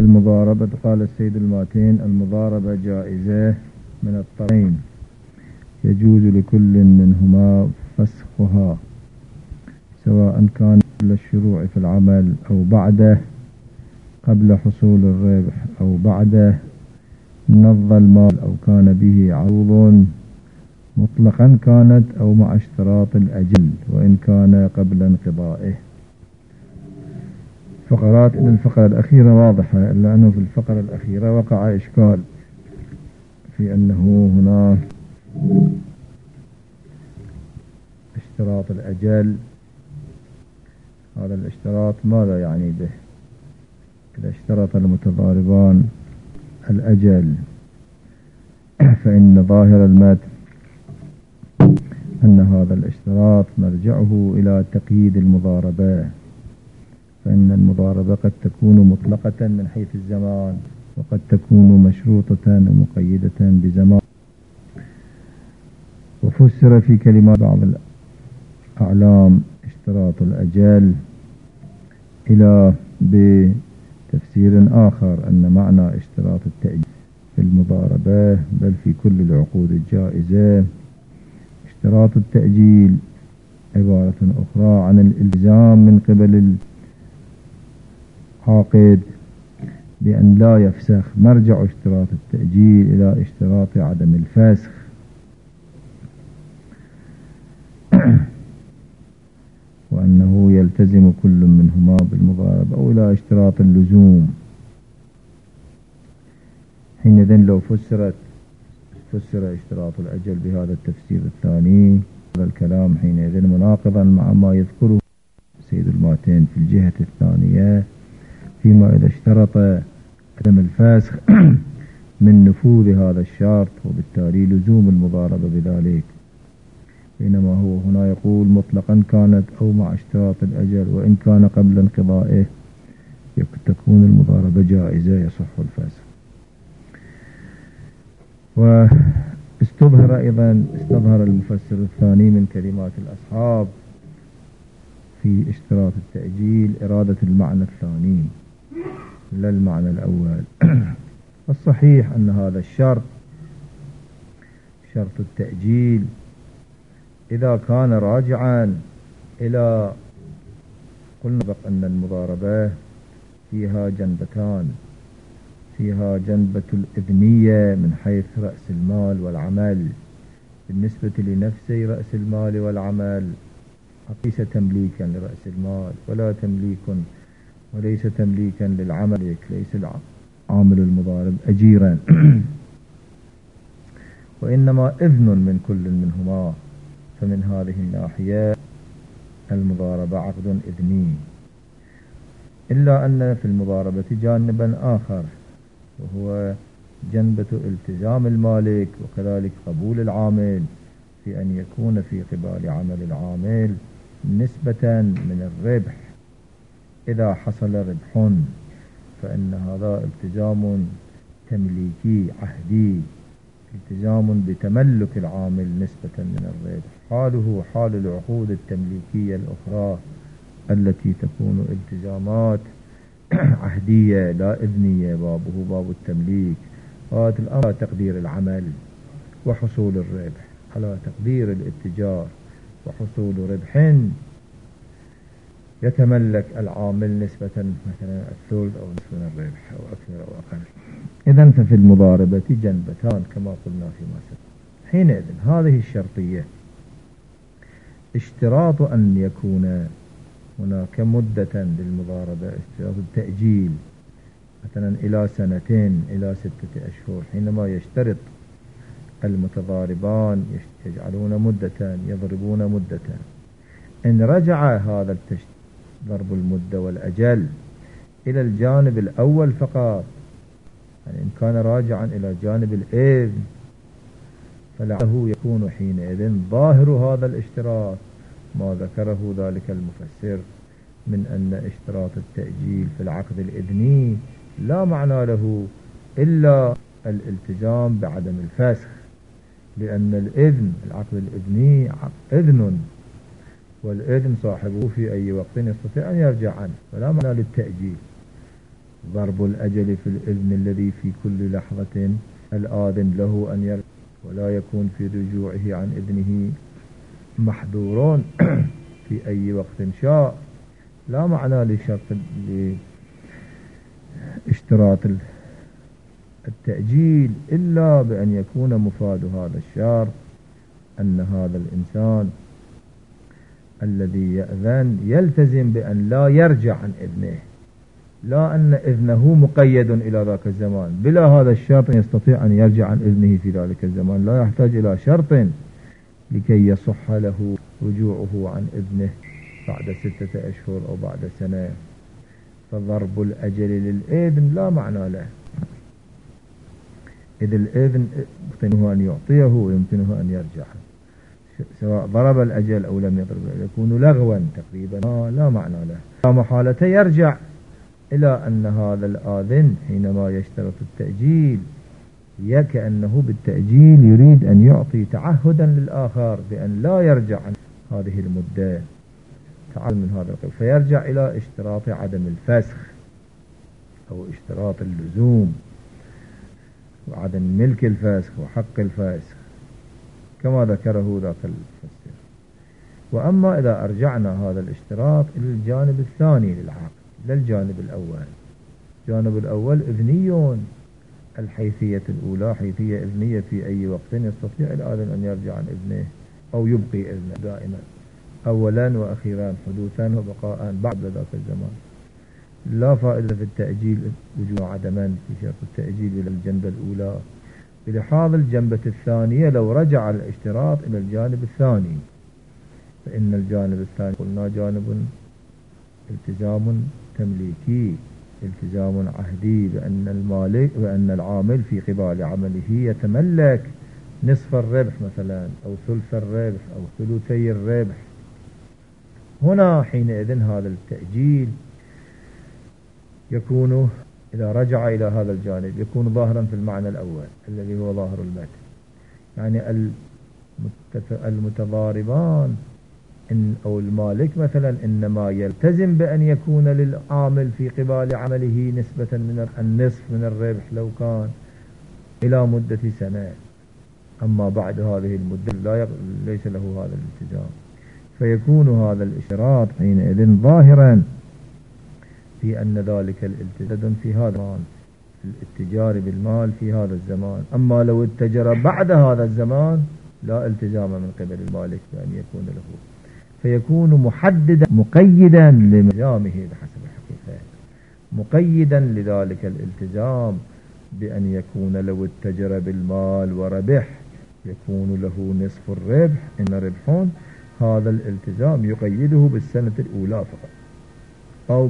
المضاربة. قال السيد الماتين: المضاربة جائزة من الطرفين، يجوز لكل منهما فسخها سواء كان قبل الشروع في العمل أو بعده، قبل حصول الربح أو بعده، نض المال أو كان به عروض، مطلقا كانت أو مع اشتراط الأجل، وإن كان قبل انقضائه. فقرات إلى الفقرة الأخيرة واضحة، إلا أنه في الفقرة الأخيرة وقع إشكال في أنه هنا اشتراط الأجل. هذا الاشتراط ماذا يعني به؟ إذا اشترط المتضاربان الأجل فإن ظاهر المتن أن هذا الاشتراط مرجعه إلى تقييد المضاربة، فإن المضاربة قد تكون مطلقة من حيث الزمان، وقد تكون مشروطة ومقيدة بزمان. وفسر في كلمات بعض الأعلام اشتراط الأجل إلى بتفسير آخر أن معنى اشتراط التأجيل في المضاربة بل في كل العقود الجائزة. اشتراط التأجيل عبارة أخرى عن الالتزام من قبل العاقد بأن لا يفسخ. مرجع اشتراط التأجيل إلى اشتراط عدم الفسخ، وأنه يلتزم كل منهما بالمضاربة، أو إلى اشتراط اللزوم. حينئذ لو فسر اشتراط الأجل بهذا التفسير الثاني، هذا الكلام حينئذ مناقضا مع ما يذكره سيد الماتين في الجهة الثانية، فيما إذا اشترط عدم الفسخ من نفوذ هذا الشرط وبالتالي لزوم المضاربة بذلك، بينما هو هنا يقول مطلقا كانت أو مع اشتراط الأجل، وإن كان قبل انقضائه تكون المضاربة جائزة يصح الفسخ. واستظهر المفسر الثاني من كلمات الأصحاب في اشتراط التأجيل إرادة المعنى الثاني لا المعنى الأول. الصحيح أن هذا الشرط، شرط التأجيل، إذا كان راجعا إلى، قلنا أن المضاربة فيها جنبتان: فيها جنبة الإذنية من حيث رأس المال والعمل، بالنسبة لنفسي رأس المال والعمل ليس تمليكا لرأس المال وليس تمليكا للعمل، ليس العامل المضارب أجيرا وإنما إذن من كل منهما. فمن هذه الناحية المضاربة عقد إذني، إلا أن في المضاربة جانبا آخر، وهو جنبة التزام المالك وكذلك قبول العامل في أن يكون في قبال عمل العامل نسبة من الربح. إذا حصل ربح فإن هذا التزام تمليكي عهدي، التزام بتملك العامل نسبة من الربح، حاله حال العقود التمليكية الأخرى التي تكون التزامات عهدية لا إذنية، بابه باب التمليك. هذا الأمر على تقدير العمل وحصول الربح، على تقدير الاتجار وحصول ربح يتملك العامل نسبة مثلا الثلث أو نصف من الربح أو أكثر أو أقل. إذن ففي المضاربة جنبتان كما قلنا فيما سبق. حينئذ هذه الشرطية اشتراط أن يكون هناك مدة للمضاربة، اشتراط التأجيل مثلا إلى سنتين إلى 6 أشهر. حينما يشترط المتضاربان يجعلون مدة، يضربون مدة، إن رجع هذا ضرب المدة والأجل إلى الجانب الأول فقط، يعني إن كان راجعا إلى جانب الإذن فلعله يكون حينئذ ظاهر هذا الاشتراط ما ذكره ذلك المفسر من أن اشتراط التأجيل في العقد الإذني لا معنى له إلا الالتزام بعدم الفسخ، لأن الإذن، العقد الإذني إذن، والإذن صاحبه في أي وقت يستطيع أن يرجع عنه، فلا معنى للتأجيل. ضرب الأجل في الإذن الذي في كل لحظة الآذن له أن يرجع ولا يكون في رجوعه عن إذنه محظور في أي وقت شاء. لا معنى لاشتراط التأجيل إلا بأن يكون مفاد هذا الشرط أن هذا الإنسان الذي يأذن يلتزم بأن لا يرجع عن إذنه، لا أن إذنه مقيد إلى ذاك الزمان. بلا هذا الشرط يستطيع أن يرجع عن إذنه في ذلك الزمان، لا يحتاج إلى شرط لكي يصح له رجوعه عن إذنه بعد 6 أشهر أو بعد سنة. فضرب الأجل للإذن لا معنى له، إذ الإذن يمكنه أن يعطيه ويمكنه أن يرجع، سواء ضرب الأجل أو لم يضرب يكون لغوا تقريبا لا معنى له. لا محالة يرجع إلى أن هذا الآذن حينما يشترط التأجيل كأنه بالتأجيل يريد أن يعطي تعهدا للآخر بأن لا يرجع عن هذه المدة تعال من هذا القبيل، فيرجع إلى اشتراط عدم الفسخ أو اشتراط اللزوم وعدم ملك الفسخ وحق الفسخ كما ذكره ذاك المفسر. وأما إذا أرجعنا هذا الاشتراط إلى الجانب الثاني للعقد لا الجانب الأول، الجانب الأول إذني، الحيثية الأولى حيثية إذنية في أي وقت يستطيع الآذن أن يرجع عن إذنه أو يبقي إذنه دائما أولا وأخيرا حدوثا وبقاء بعد ذاك الزمان. لا فائدة في التأجيل وجود عدما في شرط التأجيل إلى الجنبة الأولى بلحاظ الجنبة الثانية. لو رجع الاشتراط إلى الجانب الثاني فإن الجانب الثاني قلنا جانب التزام تمليكي، التزام عهدي، بأن العامل في قبال عمله يتملك نصف الربح مثلا أو ثلث الربح أو ثلثي الربح. هنا حينئذ هذا التأجيل يكون إذا رجع إلى هذا الجانب يكون ظاهرا في المعنى الأول الذي هو ظاهر المتن، يعني المتضاربان أو المالك مثلا إنما يلتزم بأن يكون للعامل في قبال عمله نسبة من النصف من الربح لو كان إلى مدة سنة، أما بعد هذه المدة ليس له هذا الالتزام، فيكون هذا الاشتراط حينئذ ظاهرا في أن ذلك الالتزام في هذا الزمان الاتجار بالمال في هذا الزمان. أما لو اتجر بعد هذا الزمان لا التزام من قبل المالك بأن يكون له، فيكون محددا مقيدا لالتزامه بحسب الحقيقة، مقيدا لذلك الالتزام بأن يكون لو اتجر بالمال وربح يكون له نصف الربح إن ربح. هذا الالتزام يقيده بالسنة الأولى فقط أو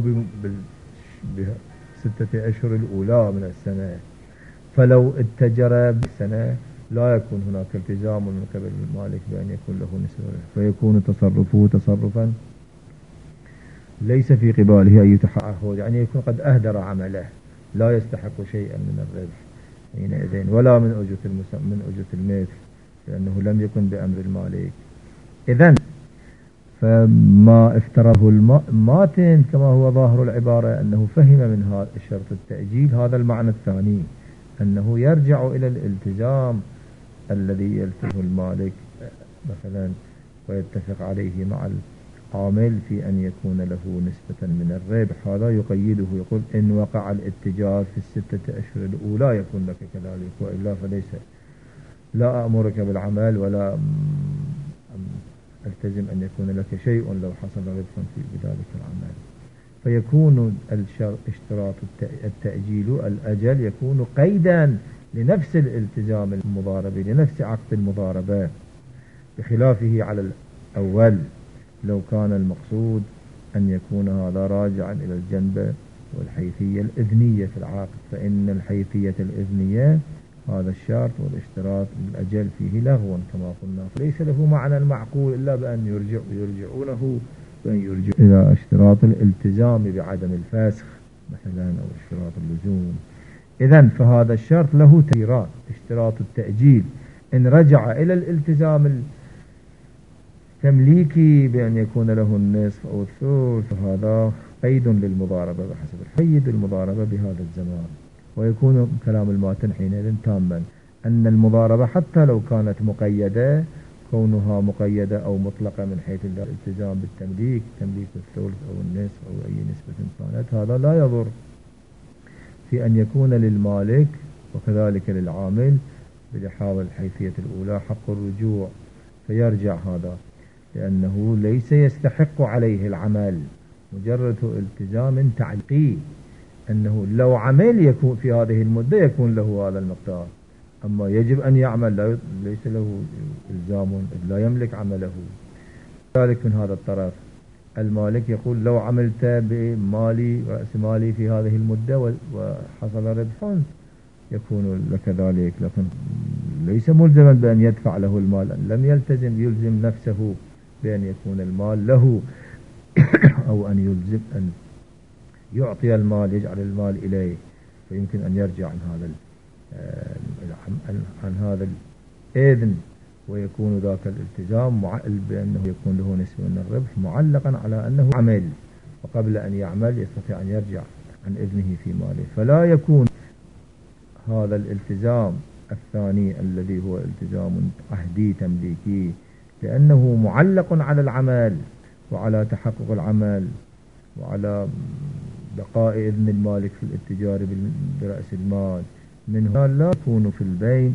ب6 أشهر الأولى من السنة. فلو اتجر بالسنة لا يكون هناك التزام من قبل المالك بأن يكون له نصف الربح، فيكون تصرفه تصرفا ليس في قباله أي تعهد، يعني يكون قد أهدر عمله لا يستحق شيئا من الربح حينئذ ولا من أجرة المثل لأنه لم يكن بأمر المالك. إذن فما افترضه الماتن كما هو ظاهر العبارة أنه فهم من هذا الشرط التأجيل هذا المعنى الثاني أنه يرجع إلى الالتزام الذي يلتزم المالك مثلا ويتفق عليه مع العامل في أن يكون له نسبة من الربح. هذا يقيده يقول إن وقع الاتجار في 6 أشهر الأولى يكون لك كذلك وإلا فليس، لا أمرك بالعمل ولا التزم أن يكون لك شيء لو حصل ربح في ذلك العمل. فيكون اشتراط التأجيل الأجل يكون قيدا لنفس الالتزام المضاربة لنفس عقد المضاربة بخلافه على الأول لو كان المقصود أن يكون هذا راجعا إلى الجنبة والحيثية الإذنية في العقد، فإن الحيثية الإذنية هذا الشرط والاشتراط بالأجل فيه لغو كما قلنا، فليس له معنى المعقول إلا بأن يرجعونه بأن يرجع إلى اشتراط الالتزام بعدم الفسخ مثلا أو اشتراط اللزوم. إذن فهذا الشرط له تأثيرات. اشتراط التأجيل إن رجع إلى الالتزام التمليكي بأن يكون له النصف أو الثلث هذا قيد للمضاربة بحسب قيد المضاربة بهذا الزمان، ويكون كلام الماتن حينئذ تاما أن المضاربة حتى لو كانت مقيدة، كونها مقيدة أو مطلقة من حيث الالتزام بالتمليك، تمليك الثلث أو النصف أو أي نسبة كانت، هذا لا يضر في أن يكون للمالك وكذلك للعامل بلحاظ الحيثية الأولى حق الرجوع، فيرجع هذا لأنه ليس يستحق عليه العمل، مجرد التزام تعليقي، أنه لو عمل يكون في هذه المدة يكون له هذا المقدار، أما يجب أن يعمل ليس له إلزام، لا يملك عمله. ذلك من هذا الطرف المالك يقول لو عملت بمالي رأس مالي في هذه المدة وحصل ربح يكون لك ذلك، لكن ليس ملزما بأن يدفع له المال، لم يلزم نفسه بأن يكون المال له أو أن يلزم أن يعطي المال، يجعل المال إليه، فيمكن أن يرجع عن هذا الإذن، ويكون ذاك الالتزام بأنه يكون له نسبة من الربح معلقا على أنه عمل، وقبل أن يعمل يستطيع أن يرجع عن إذنه في ماله، فلا يكون هذا الالتزام الثاني الذي هو التزام عهدي تمليكي، لأنه معلق على العمل وعلى تحقق العمل وعلى بقاء إذن المالك في الاتجار برأس المال. من هنا لا يكون في البين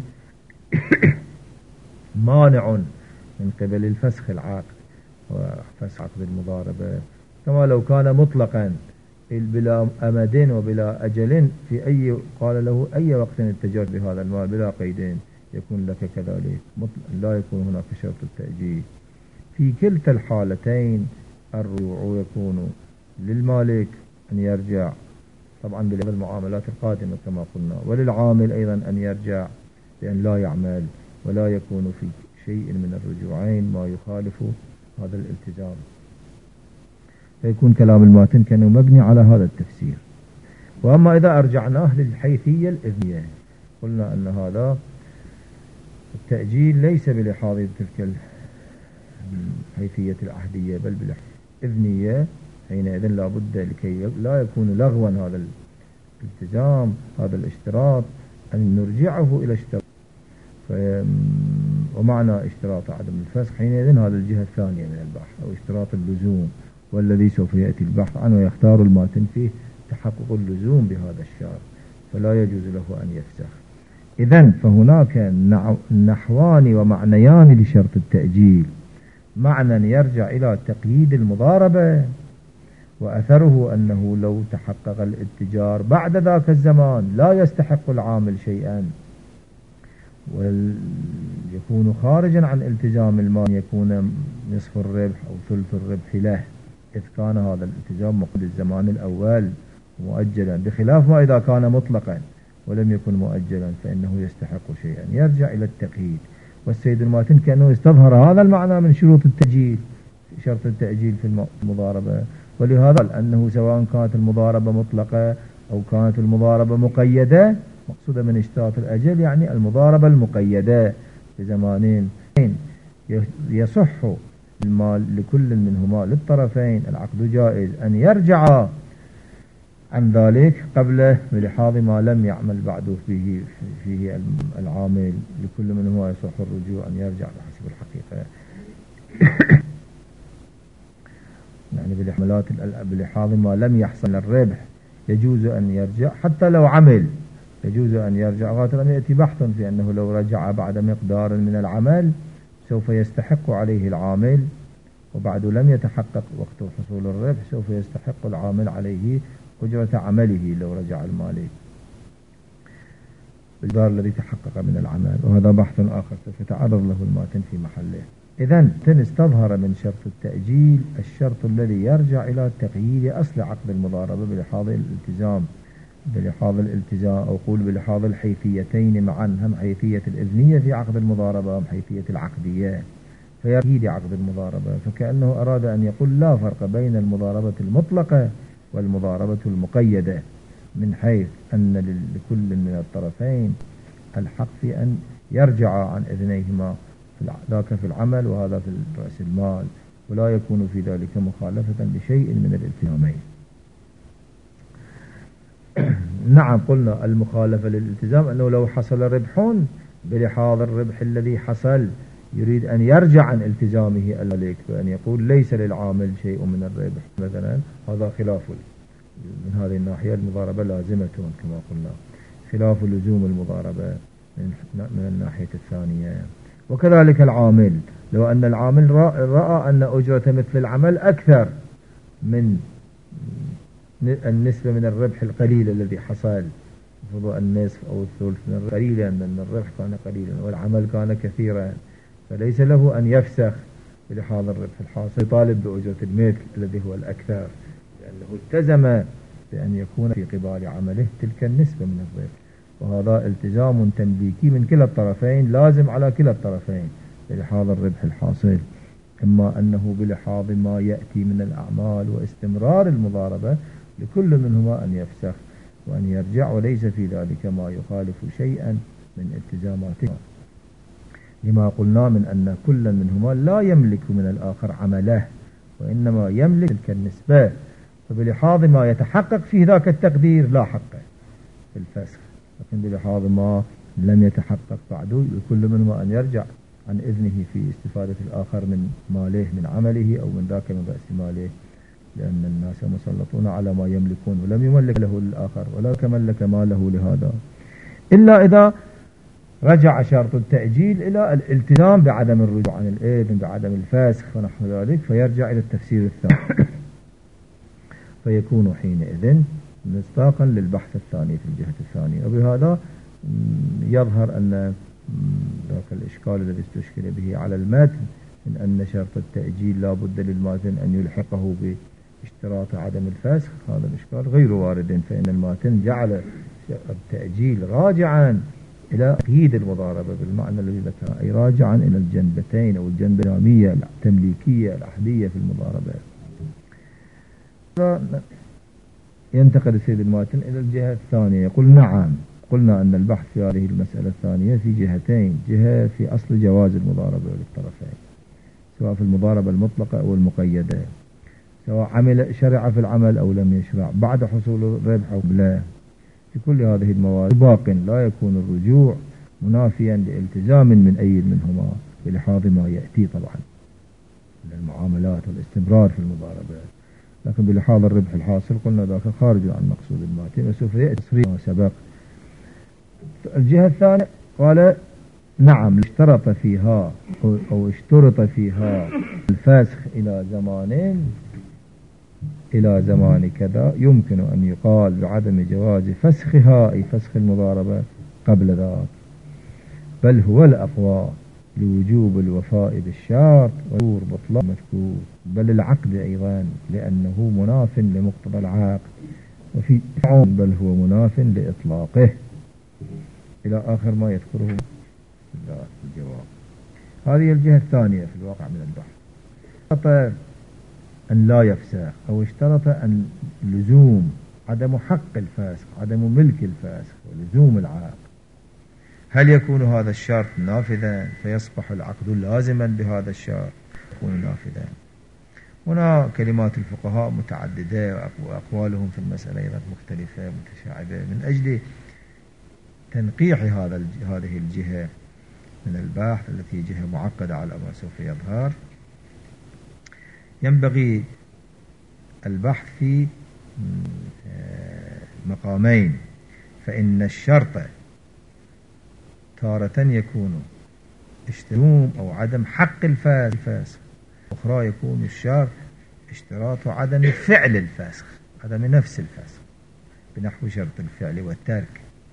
مانع من قبل الفسخ العقد وفسخ عقد المضاربة، كما لو كان مطلقا بلا أمد وبلا أجل، في أي قال له أي وقت التجار بهذا المال بلا قيدين يكون لك كذلك، لا يكون هناك شرط التأجيل. في كلتا الحالتين الرجوع يكون للمالك أن يرجع طبعا بالمعاملات القادمة كما قلنا، وللعامل أيضا أن يرجع بأن لا يعمل، ولا يكون في شيء من الرجوعين ما يخالف هذا الالتزام. فيكون كلام الماتن كانه مبني على هذا التفسير. وأما إذا أرجعناه للحيثية الإذنية، قلنا أن هذا التأجيل ليس بلحاظ تلك الحيثية العهدية بل بالإذنية، حينئذ لا بد لكي لا يكون لغوا هذا الالتزام هذا الاشتراط أن نرجعه إلى اشتراط، ومعنى اشتراط عدم الفسخ حينئذ هذا الجهة الثانية من البحث، أو اشتراط اللزوم، والذي سوف يأتي البحث عنه ويختار الماتن فيه تحقق اللزوم بهذا الشرط، فلا يجوز له أن يفسخ. إذن فهناك نحوان ومعنيان لشرط التأجيل، معنى يرجع إلى تقييد المضاربة وأثره أنه لو تحقق الاتجار بعد ذاك الزمان لا يستحق العامل شيئا، ويكون خارجا عن التزام المال، يكون نصف الربح أو ثلث الربح له، إذ كان هذا الالتزام مقيد الزمان الأول مؤجلا، بخلاف ما إذا كان مطلقا ولم يكن مؤجلا فإنه يستحق شيئا، يرجع إلى التقييد. والسيد الماتن كأنه استظهر هذا المعنى من شروط التأجيل، شرط التأجيل في المضاربة، ولهذا أنه سواء كانت المضاربة مطلقة أو كانت المضاربة مقيدة، مقصودة من اشتراط الأجل يعني المضاربة المقيدة بزمانين، يصح المال لكل منهما للطرفين، العقد جائز أن يرجع عن ذلك قبله بلحاظ ما لم يعمل بعده فيه العامل، لكل منهما يصح الرجوع أن يرجع بحسب الحقيقة يعني بالحملات بلحاظ ما لم يحصل الربح يجوز أن يرجع، حتى لو عمل يجوز أن يرجع، غاية أن يأتي بحث في أنه لو رجع بعد مقدار من العمل سوف يستحق عليه العامل، وبعد لم يتحقق وقت حصول الربح سوف يستحق العامل عليه أجرة عمله لو رجع المالك بالدار الذي تحقق من العمل، وهذا بحث آخر سوف يتعرض له الماتن في محله. إذن استظهر من شرط التأجيل الشرط الذي يرجع إلى تقييد أصل عقد المضاربة بلحاظ الالتزام أو قول بلحاظ الحيثيتين معا، هم حيثية الإذنية في عقد المضاربة هم حيثية العقدية، فيقيد عقد المضاربة، فكأنه أراد أن يقول لا فرق بين المضاربة المطلقة والمضاربة المقيدة، من حيث أن لكل من الطرفين الحق في أن يرجع عن إذنيهما، ذاك في العمل وهذا في رأس المال، ولا يكون في ذلك مخالفة لشيء من الالتزامين. نعم قلنا المخالفة للالتزام أنه لو حصل ربح بلحاظ الربح الذي حصل يريد أن يرجع عن التزامه المالك، وأن يقول ليس للعامل شيء من الربح مثلا، هذا خلاف. من هذه الناحية المضاربة لازمة كما قلنا، خلاف لزوم المضاربة من الناحية الثانية. وكذلك العامل، لو أن العامل رأى أن أجرة مثل العمل أكثر من النسبة من الربح القليل الذي حصل، فرضوا النصف أو الثلث من الربح قليلا، لأن الربح كان قليلا والعمل كان كثيرا، فليس له أن يفسخ بلحاظ الربح الحاصل، يطالب بأجرة المثل الذي هو الأكثر، لأنه التزم بأن يكون في قبال عمله تلك النسبة من الربح. وهذا التزام تمليكي من كلا الطرفين، لازم على كلا الطرفين بلحاظ الربح الحاصل، إما أنه بلحاظ ما يأتي من الأعمال واستمرار المضاربة لكل منهما أن يفسخ وأن يرجع، وليس في ذلك ما يخالف شيئا من التزاماته، لما قلنا من أن كل منهما لا يملك من الآخر عمله، وإنما يملك تلك النسبة، فبلحاظ ما يتحقق في ذاك التقدير لا حق في الفسخ، لكن بلحاظ ما لم يتحقق بعده لكل منهما أن يرجع عن إذنه في استفادة الآخر من ماله من عمله أو من ذاك من رأس ماله، لأن الناس مسلطون على ما يملكون، ولم يملك له للآخر ولا كملك ماله لهذا، إلا إذا رجع شرط التأجيل إلى الالتزام بعدم الرجوع عن الإذن بعدم الفسخ ونحو ذلك، فيرجع إلى التفسير الثاني فيكون حينئذ مصداقا للبحث الثاني في الجهة الثانية. وبهذا يظهر أن ذاك الإشكال الذي استشكل به على المتن من أن شرط التأجيل لا بد للماتن أن يلحقه باشتراط عدم الفسخ، هذا الإشكال غير وارد، فإن الماتن جعل التأجيل راجعا إلى تقييد المضاربة بالمعنى الذي ذكره، أي راجعا إلى الجنبتين أو الجنبة النامية التمليكية العهدية في المضاربة. ينتقل السيد الماتن إلى الجهة الثانية، يقول نعم قلنا أن البحث في هذه المسألة الثانية في جهتين، جهة في أصل جواز المضاربة للطرفين سواء في المضاربة المطلقة أو المقيدة، سواء عمل شرع في العمل أو لم يشرع، بعد حصول الربح أو لا، في كل هذه الموارد باق لا يكون الرجوع منافيا لالتزام من أي منهما بلحاظ ما يأتي طبعا من المعاملات والاستمرار في المضاربة، لكن بلحاظ الربح الحاصل قلنا ذاك خارج عن مقصود الماتن وسوف يأتي تصريح ما سبق. الجهة الثانية قال نعم اشترط فيها أو اشترط فيها الفسخ إلى زمان كذا، يمكن أن يقال بعدم جواز فسخها أي فسخ المضاربة قبل ذاك، بل هو الأقوى لوجوب الوفاء بالشرط وظهور بطلان المذكور، بل العقد أيضا لأنه مناف لمقتضى العقد، وفي بل هو مناف لإطلاقه إلى آخر ما يذكره الجواب. هذه الجهة الثانية في الواقع من البحث، اشترط أن لا يفسخ أو اشترط أن لزوم عدم حق الفاسخ عدم ملك الفاسخ ولزوم العقد، هل يكون هذا الشرط نافذا فيصبح العقد لازما بهذا الشرط يكون نافذا؟ هنا كلمات الفقهاء متعددة وأقوالهم في المسألة أيضا مختلفة متشعبة، من أجل تنقيح هذه الجهة من البحث التي جهة معقدة على ما سوف يظهر، ينبغي البحث في مقامين، فإن الشرط تارة يكون اشتراط أو عدم حق الفاسخ، أخرى يكون الشرط اشتراط عدم فعل الفاسخ عدم نفس الفاسخ بنحو شرط الفعل والترك،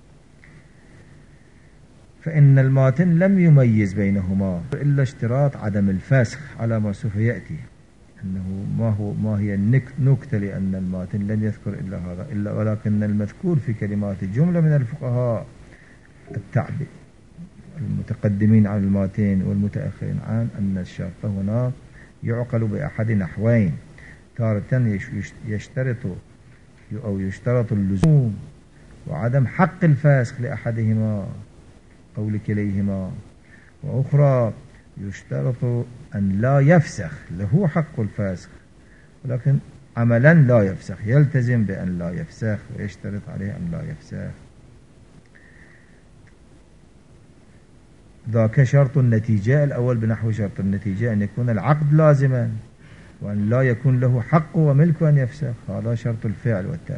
فإن الماتن لم يميز بينهما إلا اشتراط عدم الفاسخ على ما سوف يأتي، أنه ما هي النكتة، لأن الماتن لم يذكر إلا هذا ولكن المذكور في كلمات جملة من الفقهاء التعبير المتقدمين عن الماتين والمتأخرين عن أن الشرط هنا يعقل بأحد نحوين، تارة يشترط اللزوم وعدم حق الفاسخ لأحدهما أو لكليهما، وأخرى يشترط أن لا يفسخ له حق الفاسخ ولكن عملا لا يفسخ، يلتزم بأن لا يفسخ ويشترط عليه أن لا يفسخ. ذاك شرط النتيجة الأول بنحو شرط النتيجة أن يكون العقد لازما وأن لا يكون له حق وملك أن يفسخ، هذا شرط الفعل والترك.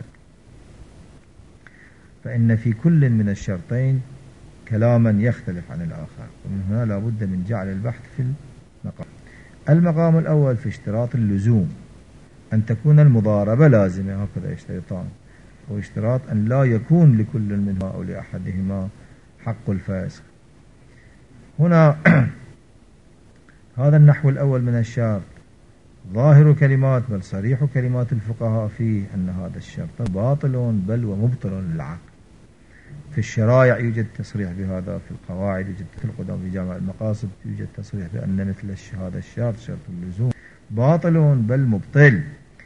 فإن في كل من الشرطين كلاما يختلف عن الآخر، ومن هنا لا بد من جعل البحث في المقام. المقام الأول في اشتراط اللزوم أن تكون المضاربة لازمة، هكذا يشترطان، واشتراط أن لا يكون لكل منهما أو لأحدهما حق الفاسق. هنا هذا النحو الأول من الشرط ظاهر كلمات بل صريح كلمات الفقهاء فيه أن هذا الشرط باطل بل ومبطل للعقد. في الشرائع يوجد تصريح بهذا، في القواعد يوجد، في القدام في جامع المقاصد يوجد تصريح بأن مثل هذا الشرط شرط اللزوم باطل بل مبطل.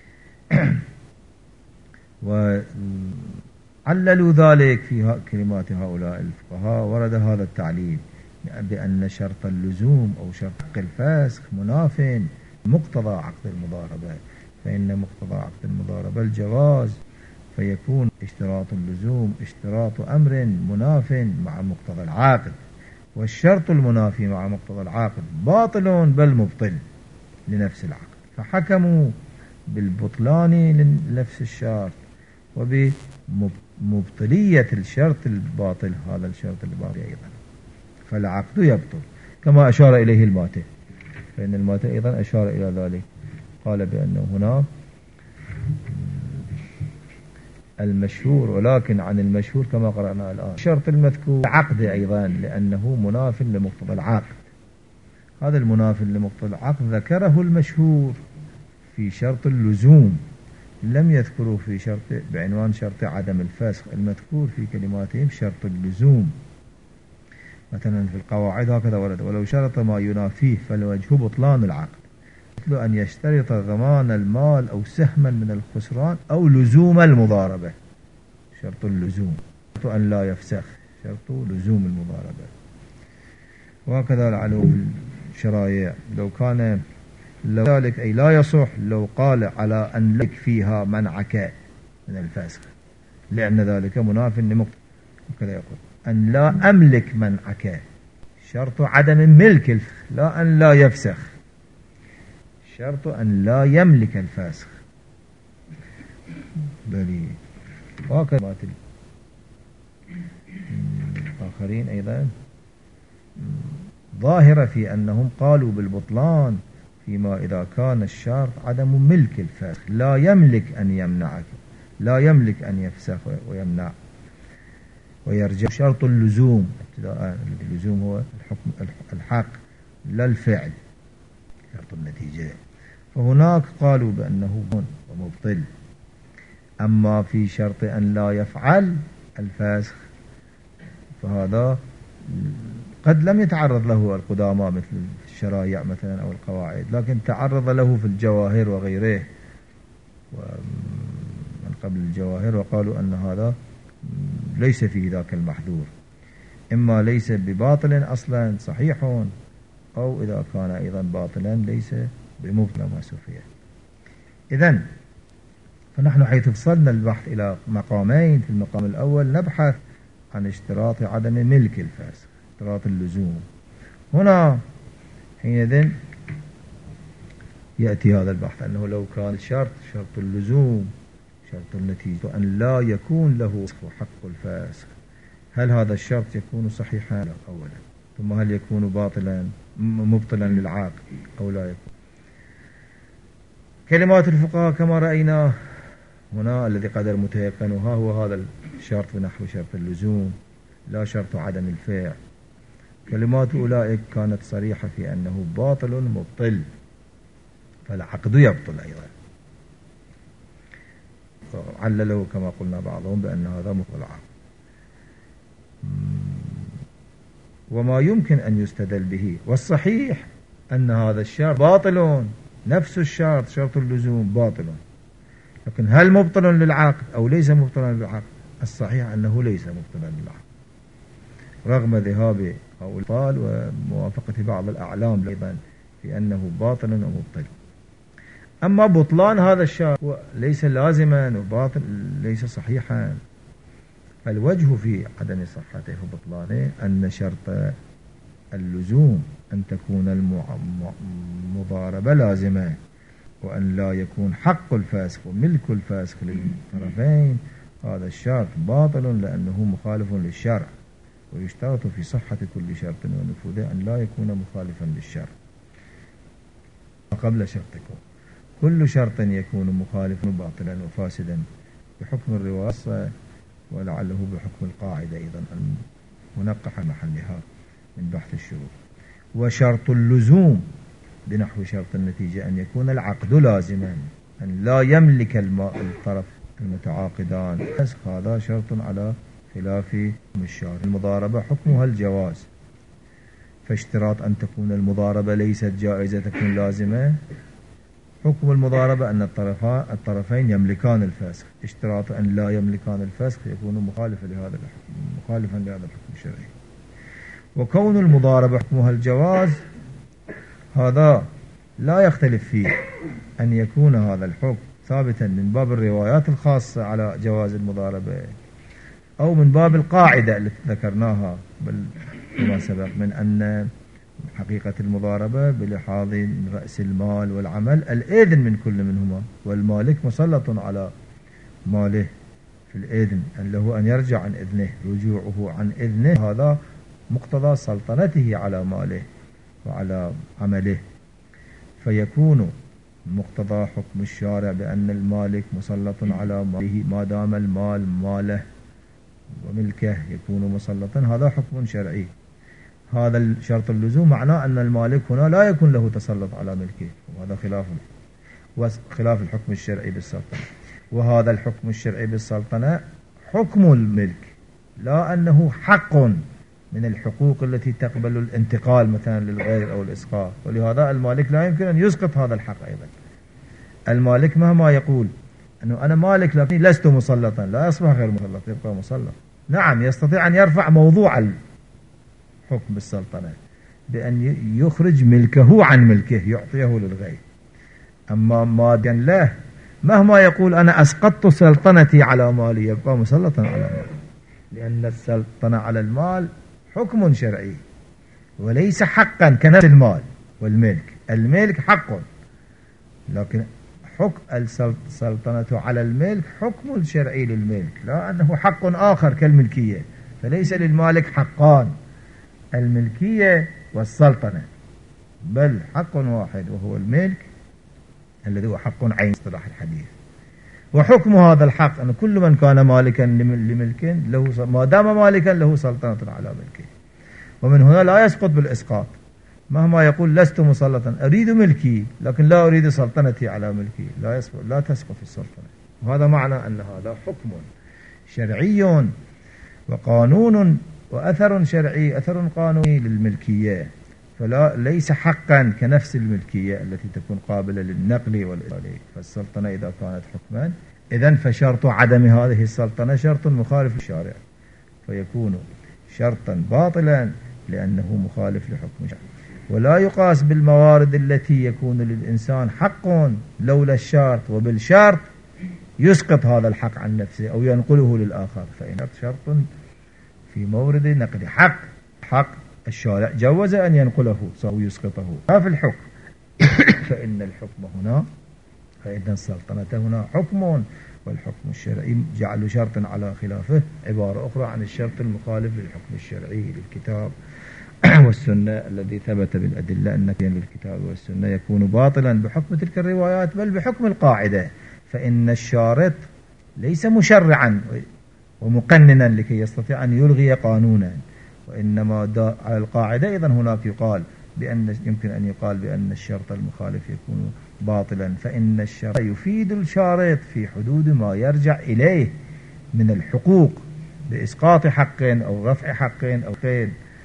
وعللوا ذلك في كلمات هؤلاء الفقهاء، ورد هذا التعليل بأن شرط اللزوم أو شرط حق الفاسق مناف مقتضى عقد المضاربة، فإن مقتضى عقد المضاربة الجواز، فيكون اشتراط اللزوم اشتراط أمر مناف مع مقتضى العاقد، والشرط المنافي مع مقتضى العاقد باطل بل مبطل لنفس العقد، فحكموا بالبطلان لنفس الشرط وبمبطلية الشرط الباطل، هذا الشرط الباطل أيضا، فالعقد يبطل كما أشار إليه الماتن، فإن الماتن أيضا أشار إلى ذلك، قال بأنه هنا المشهور، ولكن عن المشهور كما قرأنا الآن الشرط المذكور عقد أيضا لأنه مناف لمقتضى العقد. هذا المناف لمقتضى العقد ذكره المشهور في شرط اللزوم، لم يذكروا في شرط بعنوان شرط عدم الفسخ، المذكور في كلماتهم شرط اللزوم. مثلا في القواعد هكذا ورد: ولو شرط ما ينافيه فالوجه بطلان العقد، مثل أن يشترط ضمان المال أو سهما من الخسران أو لزوم المضاربة، شرط اللزوم، شرط أن لا يفسخ، شرط لزوم المضاربة. وهكذا لعله في الشرائع لو كان ذلك أي لا يصح لو قال على أن لك فيها منعك من الفسخ، لأن ذلك مناف لمقتضى، وكذا يقول أن لا أملك منعك، شرط عدم ملك الفسخ، لا أن لا يفسخ، شرط أن لا يملك الفاسخ. بلي وهكذا آخرين أيضا ظاهرة في أنهم قالوا بالبطلان فيما إذا كان الشرط عدم ملك الفاسخ، لا يملك أن يمنعك، لا يملك أن يفسخ ويمنع، ويرجع شرط اللزوم ابتداء، اللزوم هو الحق لا الفعل، شرط النتيجة، فهناك قالوا بأنه مبطل. أما في شرط أن لا يفعل الفاسخ فهذا قد لم يتعرض له القدامى مثل الشرائع مثلا أو القواعد، لكن تعرض له في الجواهر وغيره ومن قبل الجواهر، وقالوا أن هذا ليس فيه ذاك المحذور، إما ليس بباطل أصلا صحيح، أو إذا كان أيضا باطلا ليس بمبطل ما سفيه. إذن فنحن حيث فصلنا البحث إلى مقامين، في المقام الأول نبحث عن اشتراط عدم ملك الفاسق، اشتراط اللزوم. هنا حينئذ يأتي هذا البحث أنه لو كان شرط اللزوم شرط النتيجة أن لا يكون له حق الفاسق، هل هذا الشرط يكون صحيحا أولا، ثم هل يكون باطلا مبطلا للعاقد أو لا يكون؟ كلمات الفقهاء كما رأينا هنا الذي قدر متيقنها هو هذا الشرط بنحو شرط اللزوم، لا شرط عدم الفعل. كلمات أولئك كانت صريحة في أنه باطل مبطل، فالعقد يبطل أيضا، عللوا كما قلنا بعضهم بأن هذا مبطل العقد. وما يمكن أن يستدل به والصحيح أن هذا الشرط باطل، نفس الشرط شرط اللزوم باطل، لكن هل مبطل للعقد أو ليس مبطلا للعقد؟ الصحيح أنه ليس مبطلا للعقد، رغم ذهاب هؤلاء وموافقة بعض الأعلام أيضا في أنه باطل ومبطل. أما بطلان هذا الشرط ليس لازما وباطل ليس صحيحا. الوجه في عدم صحته وبطلانه أن شرط اللزوم أن تكون المضاربة لازمة، وأن لا يكون حق الفاسق وملك الفاسق للطرفين. هذا الشرط باطل لأنه مخالف للشرع، ويشترط في صحة كل شرط ونفوذه أن لا يكون مخالفا للشرع. قبل شرطكم كل شرط يكون مخالفا باطلا وفاسدا بحكم الرواصة، ولعله بحكم القاعدة أيضا المنقح محلها من بحث الشروط. وشرط اللزوم بنحو شرط النتيجة أن يكون العقد لازما، أن لا يملك الطرف المتعاقدان. هذا شرط على خلاف الشارع. المضاربة حكمها الجواز، فاشتراط أن تكون المضاربة ليست جائزة تكون لازمة. حكم المضاربة أن الطرفين يملكان الفاسق، اشتراط أن لا يملكان الفاسق يكون مخالفا لهذا الحكم الشرعي. وكون المضاربة حكمها الجواز هذا لا يختلف فيه أن يكون هذا الحكم ثابتا من باب الروايات الخاصة على جواز المضاربة، أو من باب القاعدة التي ذكرناها فيما سبق من أن حقيقة المضاربة بلحاظ رأس المال والعمل الإذن من كل منهما، والمالك مسلط على ماله في الإذن، أن له أن يرجع عن إذنه. رجوعه عن إذنه هذا مقتضى سلطنته على ماله وعلى عمله، فيكون مقتضى حكم الشارع بأن المالك مسلط على ماله ما دام المال ماله وملكه يكون مسلطا. هذا حكم شرعي. هذا الشرط اللزوم معناه أن المالك هنا لا يكون له تسلط على ملكه، وهذا خلاف الحكم الشرعي بالسلطنة. وهذا الحكم الشرعي بالسلطنة حكم الملك، لا أنه حق من الحقوق التي تقبل الانتقال مثلا للغير أو الإسقاط. ولهذا المالك لا يمكن أن يسقط هذا الحق أيضا. المالك مهما يقول أنه أنا مالك لكن لست مسلطا، لا يصبح غير مسلط، يبقى مسلط. نعم يستطيع أن يرفع موضوع الحكم بالسلطنة بأن يخرج ملكه عن ملكه يعطيه للغير. أما مادا له مهما يقول أنا أسقطت سلطنتي على مالي يبقى مسلطا على مالي، لأن السلطنة على المال حكم شرعي وليس حقا كنفس المال والملك. الملك حق، لكن حكم السلطنة على الملك حكم شرعي للملك، لا أنه حق آخر كالملكية. فليس للمالك حقان، الملكية والسلطنة، بل حق واحد وهو الملك الذي هو حق عين اصطلاح الحديث. وحكم هذا الحق أن كل من كان مالكا لملك له ما دام مالكا له سلطنة على ملكه. ومن هنا لا يسقط بالإسقاط، مهما يقول لست مسلطا أريد ملكي لكن لا أريد سلطنتي على ملكي، لا تسقط السلطنة. وهذا معنى أن هذا حكم شرعي وقانون وأثر شرعي أثر قانوني للملكية، ليس حقا كنفس الملكية التي تكون قابلة للنقل والإصالة. فالسلطنة إذا كانت حكما إذن فشرط عدم هذه السلطنة شرط مخالف للشارع، فيكون شرطا باطلا لأنه مخالف لحكم الشارع. ولا يقاس بالموارد التي يكون للإنسان حق لولا الشرط، وبالشرط يسقط هذا الحق عن نفسه أو ينقله للآخر. فإن شرط في مورد نقل حق الشارع جوز أن ينقله أو يسقطه. في الحكم فإن الحكم هنا فإن السلطنة هنا حكم، والحكم الشرعي جعل شرطا على خلافه عبارة أخرى عن الشرط المخالف للحكم الشرعي للكتاب والسنة الذي ثبت بالأدلة أن للكتاب والسنة يكون باطلا بحكم تلك الروايات بل بحكم القاعدة. فإن الشارط ليس مشرعا ومقننا لكي يستطيع أن يلغي قانونا، وإنما على القاعدة. أيضا هناك يمكن أن يقال بأن الشرط المخالف يكون باطلا، فإن الشرط يفيد الشارط في حدود ما يرجع إليه من الحقوق بإسقاط حقين أو رفع حقين أو قيد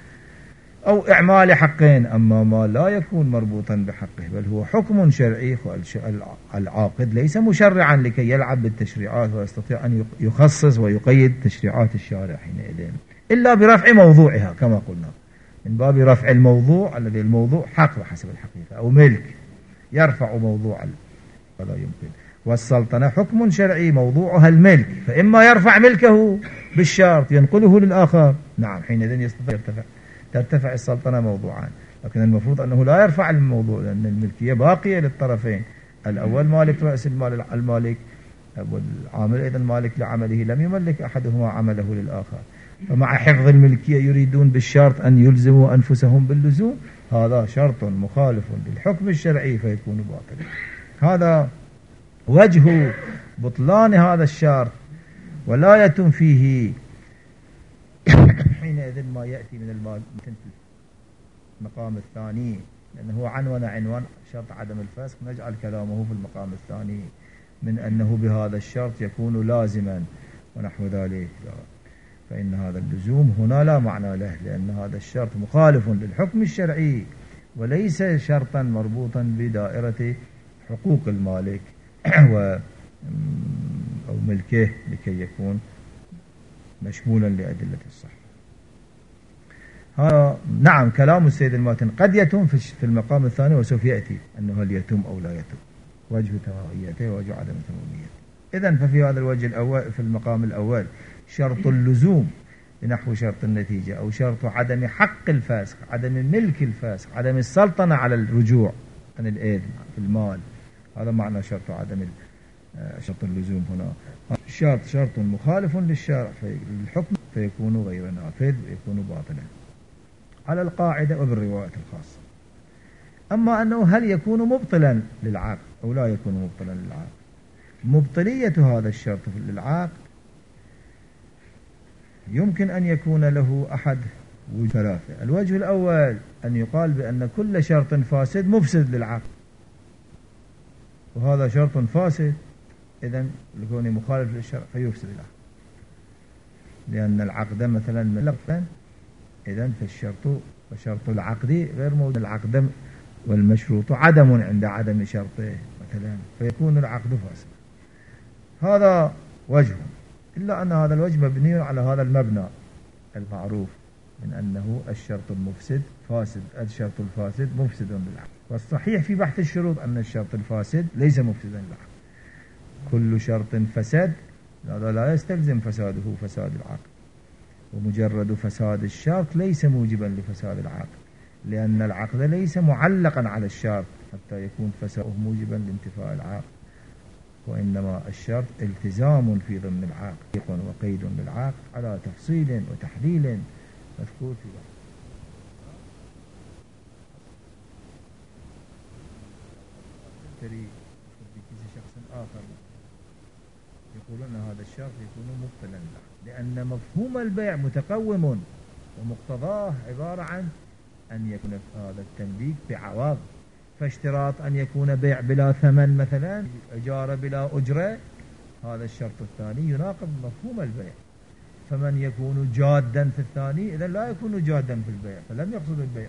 أو إعمال حقين. أما ما لا يكون مربوطا بحقه بل هو حكم شرعي، العاقد ليس مشرعا لكي يلعب بالتشريعات ويستطيع أن يخصص ويقيد تشريعات الشارع حينئذ إلا برفع موضوعها كما قلنا، من باب رفع الموضوع الذي الموضوع حق بحسب الحقيقة أو ملك، يرفع موضوع ولا يمكن. والسلطنة حكم شرعي موضوعها الملك، فإما يرفع ملكه بالشرط ينقله للآخر، نعم حينئذ ترتفع السلطنة موضوعان. لكن المفروض أنه لا يرفع الموضوع، لأن الملكية باقية للطرفين، الأول مالك رأس المال المالك، والعامل أيضا مالك لعمله، لم يملك أحدهما عمله للآخر. فمع حفظ الملكية يريدون بالشرط أن يلزموا أنفسهم باللزوم، هذا شرط مخالف للحكم الشرعي فيكون باطلا. هذا وجه بطلان هذا الشرط، ولا يتم فيه حينئذ ما يأتي من المال في المقام الثاني، لأنه عنوان شرط عدم الفسخ، نجعل كلامه في المقام الثاني من أنه بهذا الشرط يكون لازما ونحو ذلك، فإن هذا اللزوم هنا لا معنى له، لأن هذا الشرط مخالف للحكم الشرعي وليس شرطا مربوطا بدائرة حقوق المالك أو ملكه لكي يكون مشمولا لأدلة الصحة. هذا نعم كلام السيد الماتن قد يتم في المقام الثاني، وسوف يأتي أنه هل يتم أو لا يتم، وجه تماميته ووجه عدم تماميته. إذن ففي هذا الوجه الأول في المقام الأول شرط اللزوم بنحو شرط النتيجة، أو شرط عدم حق الفاسق، عدم ملك الفاسق، عدم السلطنة على الرجوع عن الإذن في المال، هذا معنى شرط شرط اللزوم هنا. شرط مخالف للشرع للحكم فيكون غير نافذ، يكون باطلا على القاعدة وبالرواية الخاصة. أما أنه هل يكون مبطلا للعقد أو لا يكون مبطلا للعقد، مبطلية هذا الشرط للعقد يمكن أن يكون له أحد وجه ثلاثة. الوجه الأول أن يقال بأن كل شرط فاسد مفسد للعقد، وهذا شرط فاسد إذن لكونه مخالف للشرع فيفسد العقد، لأن العقد مثلا ملقا، إذن فشرط العقد غير موجود، العقد والمشروط عدم عند عدم شرطه مثلا، فيكون العقد فاسد. هذا وجه، إلا أن هذا الوجه مبني على هذا المبنى المعروف من أنه الشرط المفسد فاسد، الشرط الفاسد مفسد للعقد. والصحيح في بحث الشروط أن الشرط الفاسد ليس مفسدا للعقد، كل شرط فسد هذا لا يستلزم فساده فساد العقد، ومجرد فساد الشرط ليس موجبا لفساد العقد، لأن العقد ليس معلقا على الشرط حتى يكون فساده موجبا لانتفاء العقد، وإنما الشرط التزام في ضمن العقد وقيد للعقد على تفصيل وتحليل مذكور في بعض. شخص آخر يقولون هذا الشرط يكون مبطلا لأن مفهوم البيع متقوم ومقتضاه عبارة عن أن يكون هذا التمليك بعوض، فاشتراط أن يكون بيع بلا ثمن مثلا، إجارة بلا أجرة، هذا الشرط الثاني يناقض مفهوم البيع. فمن يكون جادا في الثاني إذا لا يكون جادا في البيع، فلم يقصد البيع.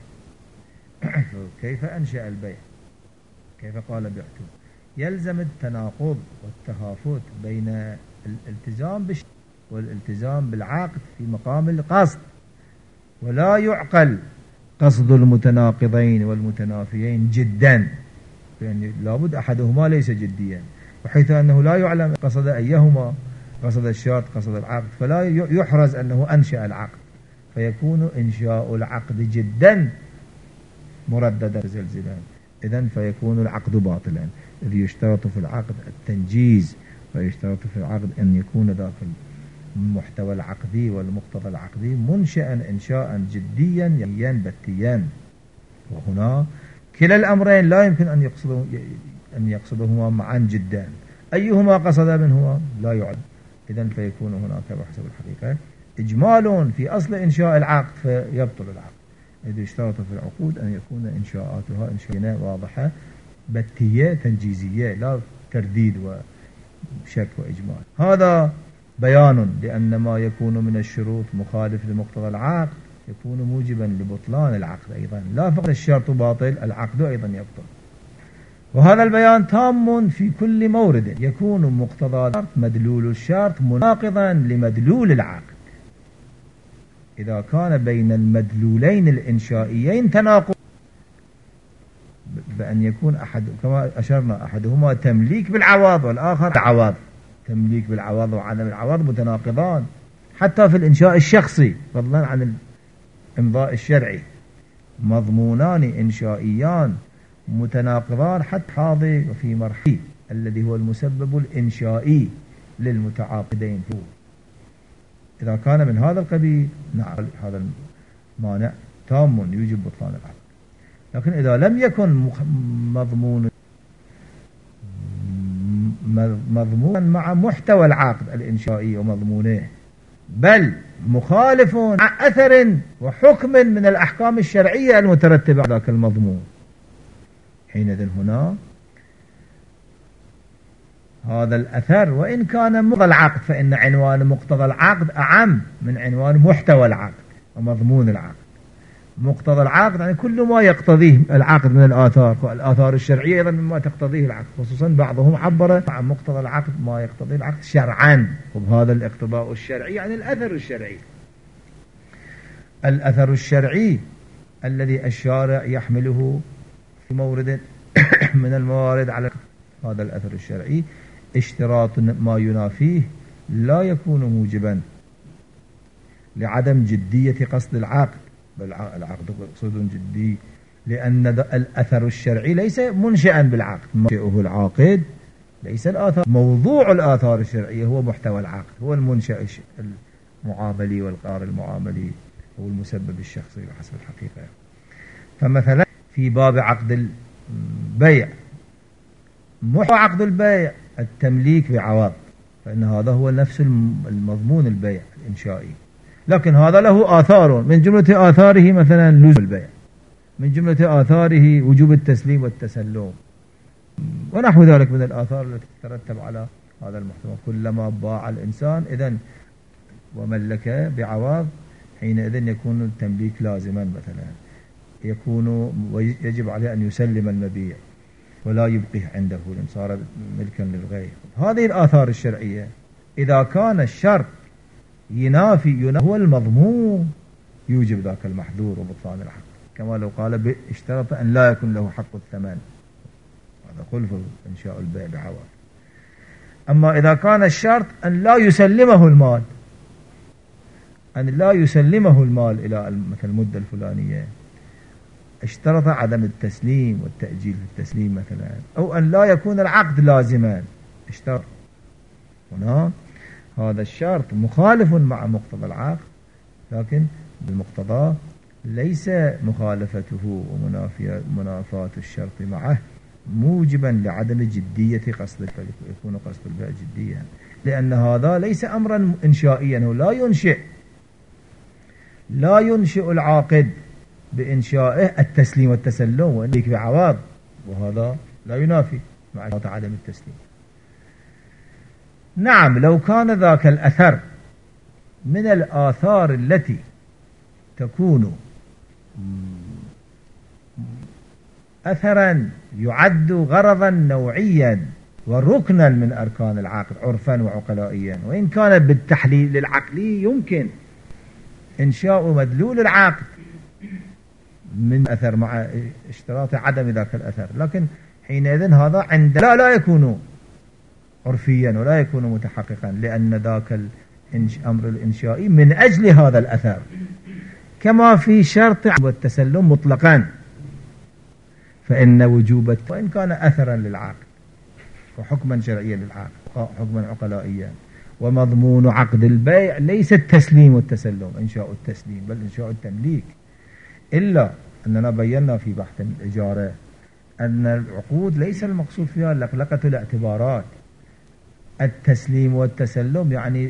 كيف أنشأ البيع؟ كيف قال بعته؟ يلزم التناقض والتهافت بين الالتزام والالتزام بالعقد في مقام القصد، ولا يعقل قصد المتناقضين والمتنافيين جدا، يعني لابد أحدهما ليس جديا، وحيث أنه لا يعلم قصد أيهما، قصد الشرط قصد العقد، فلا يحرز أنه أنشأ العقد، فيكون إنشاء العقد جدا مرددا زلزلا، إذن فيكون العقد باطلا، إذ يشترط في العقد التنجيز، ويشترط في العقد أن يكون داخل المحتوى العقدي والمقتضى العقدي منشأ إنشاء جديا يقيا بتيا. وهنا كلا الأمرين لا يمكن أن يقصدهما معا جدا، أيهما قصد منهما لا يعد، إذن فيكون هناك بحسب الحقيقة إجمال في أصل إنشاء العقد فيبطل العقد، إذ يشترط في العقود أن يكون إنشاءاتها إنشاء واضحة بتية تنجيزية، لا ترديد وشك وإجمال. هذا بيان لأن ما يكون من الشروط مخالف لمقتضى العقد يكون موجبا لبطلان العقد أيضا، لا فقط الشرط باطل العقد أيضا يبطل. وهذا البيان تام في كل مورد يكون مقتضى الشرط مدلول الشرط مناقضا لمدلول العقد. إذا كان بين المدلولين الإنشائيين تناقض بأن يكون أحد كما أشرنا أحدهما تمليك بالعوض والآخر عوض. تمليك بالعوض وعدم العوض متناقضان حتى في الإنشاء الشخصي فضلا عن الإمضاء الشرعي، مضمونان إنشائيان متناقضان حتى حاضر وفي مرحلة الذي هو المسبب الإنشائي للمتعاقدين فيه. إذا كان من هذا القبيل نعم هذا المانع تام يوجب بطلان العقد. لكن إذا لم يكن مضمونا مع محتوى العقد الإنشائي ومضمونه، بل مخالف مع أثر وحكم من الأحكام الشرعية المترتبة على ذاك المضمون، حينئذ هنا هذا الأثر وإن كان مقتضى العقد، فإن عنوان مقتضى العقد أعم من عنوان محتوى العقد ومضمون العقد. مقتضى العقد يعني كل ما يقتضيه العقد من الآثار، والآثار الشرعية أيضا مما تقتضيه العقد، خصوصا بعضهم عبر عن مقتضى العقد ما يقتضيه العقد شرعا، وبهذا الاقتضاء الشرعي يعني الأثر الشرعي. الأثر الشرعي الذي الشارع يحمله في مورد من الموارد على هذا الأثر الشرعي اشتراط ما ينافيه لا يكون موجبا لعدم جدية قصد العقد، بل العقد مقصود جدي، لأن الأثر الشرعي ليس منشئا بالعقد، منشئه العاقد ليس الآثار. موضوع الآثار الشرعية هو محتوى العقد، هو المنشأ المعاملي والقرار المعاملي هو المسبب الشخصي بحسب الحقيقة. فمثلا في باب عقد البيع محتوى عقد البيع التمليك بعوض، فإن هذا هو نفس المضمون البيع الإنشائي، لكن هذا له آثار، من جملة آثاره مثلا لزوم البيع، من جملة آثاره وجوب التسليم والتسلم ونحو ذلك من الآثار التي تترتب على هذا المحتوى. كلما باع الإنسان إذن وملك بعوض حينئذ يكون التمليك لازما، مثلا يجب عليه أن يسلم المبيع ولا يبقيه عنده لأن صار ملكا للغير. هذه الآثار الشرعية إذا كان الشرط ينافي هو المضمون يوجب ذاك المحذور وبطلان العقد، كما لو قال اشترط أن لا يكون له حق الثمن، هذا خلف إنشاء البيع بعوض. أما إذا كان الشرط أن لا يسلمه المال، أن لا يسلمه المال إلى مثل المدة الفلانية، اشترط عدم التسليم والتأجيل في التسليم مثلا، أو أن لا يكون العقد لازما، اشترط هنا هذا الشرط مخالف مع مقتضى العقد، لكن بالمقتضى ليس مخالفته ومنافاة الشرط معه موجبا لعدم جدية قصد، يكون قصد البيع جديا، لأن هذا ليس أمرا إنشائيا، هو لا ينشئ العاقد بإنشائه التسليم والتسلم وإنك بعوض، وهذا لا ينافي مع عدم التسليم. نعم لو كان ذاك الأثر من الآثار التي تكون أثرا يعد غرضا نوعيا وركنا من أركان العقد عرفا وعقلائيا، وإن كان بالتحليل العقلي يمكن إنشاء مدلول العقد من أثر مع اشتراط عدم ذاك الأثر، لكن حينئذ هذا عند لا يكون عرفيا ولا يكون متحققا، لأن ذاك الأمر الإنشائي من أجل هذا الأثر، كما في شرط والتسلم مطلقا، فإن وجوب وإن كان أثرا للعقد وحكما شرعيا للعقد حكما عقلائيا، ومضمون عقد البيع ليس التسليم والتسلم إنشاء التسليم بل إنشاء التمليك، إلا أننا بينا في بحث الإجارة أن العقود ليس المقصود فيها لقلقة الاعتبارات. التسليم والتسلم يعني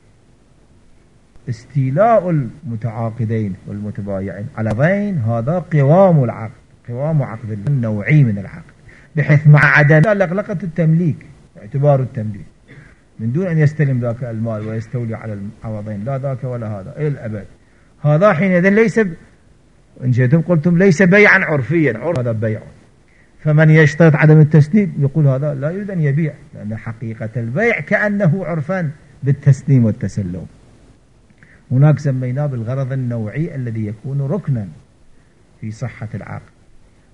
استيلاء المتعاقدين والمتبايعين على ضين، هذا قوام العقد، قوام عقد النوعي من العقد، بحيث مع عدم لقلقة التمليك اعتبار التمليك من دون أن يستلم ذاك المال ويستولي على العوضين، لا ذاك ولا هذا إلى الأبد. هذا حينئذ ليس إن شئتم قلتم ليس بيعا عرفيا، هذا بيع. فمن يشترط عدم التسليم يقول هذا لا يريد أن يبيع، لأن حقيقة البيع كأنه عرفا بالتسليم والتسلم. هناك سميناه بالغرض النوعي الذي يكون ركنا في صحة العقد،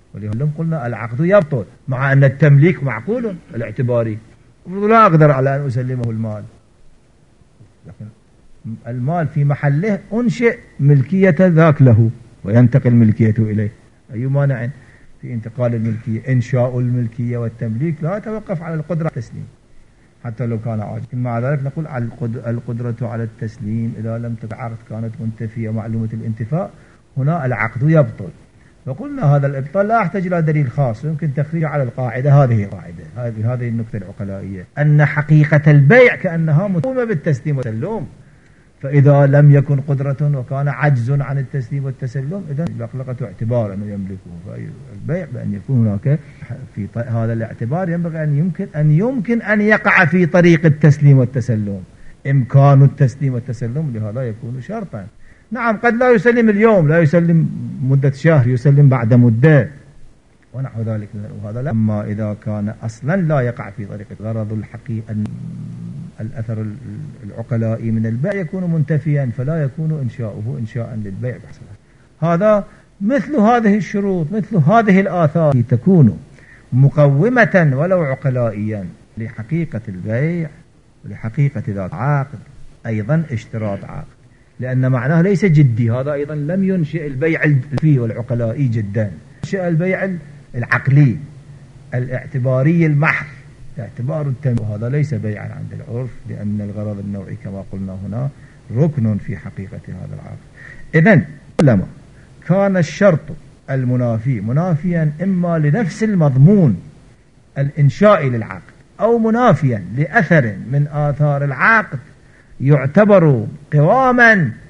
ولهذا قلنا العقد يبطل مع أن التمليك معقول الاعتباري. لا أقدر على أن أسلمه المال، لكن المال في محله أنشئ ملكية ذاك له وينتقل ملكيته إليه. أي مانع في انتقال الملكية؟ إنشاء الملكية والتمليك لا يتوقف على القدرة على التسليم حتى لو كان عاجز. مع ذلك نقول القدرة على التسليم إذا لم تكن عقد كانت منتفية معلومة الانتفاء، هنا العقد يبطل. وقلنا هذا الإبطال لا يحتاج إلى دليل خاص، يمكن تخريجه على القاعدة. هذه القاعدة، هذه النكتة العقلائية، أن حقيقة البيع كأنها متومة بالتسليم والتسلم. فإذا لم يكن قدرة وكان عجز عن التسليم والتسلم، إذن بقلقة اعتبار أنه يملكه. فالبيع بأن يكون هناك في هذا الاعتبار ينبغي أن يمكن أن يقع في طريق التسليم والتسلم، إمكان التسليم والتسلم، لهذا يكون شرطا. نعم قد لا يسلم اليوم، لا يسلم مدة شهر، يسلم بعد مدة ونحو ذلك، وهذا لا. أما إذا كان أصلا لا يقع في طريق غرض الحقيقة، الأثر العقلائي من البيع يكون منتفيا، فلا يكون إنشاؤه إنشاء للبيع بحصله. هذا مثل هذه الشروط، مثل هذه الآثار تكون مقومة ولو عقلائيا لحقيقة البيع ولحقيقة ذات عقد. أيضا اشتراط عقد، لأن معناه ليس جدي، هذا أيضا لم ينشئ البيع الفي والعقلائي جدا، انشئ البيع العقلي الاعتباري المحض، اعتبار التمليك، وهذا ليس بيعا عند العرف، لأن الغرض النوعي كما قلنا هنا ركن في حقيقة هذا العقد. إذن لما كان الشرط المنافي منافيا إما لنفس المضمون الإنشائي للعقد، أو منافيا لأثر من آثار العقد، يعتبر قواما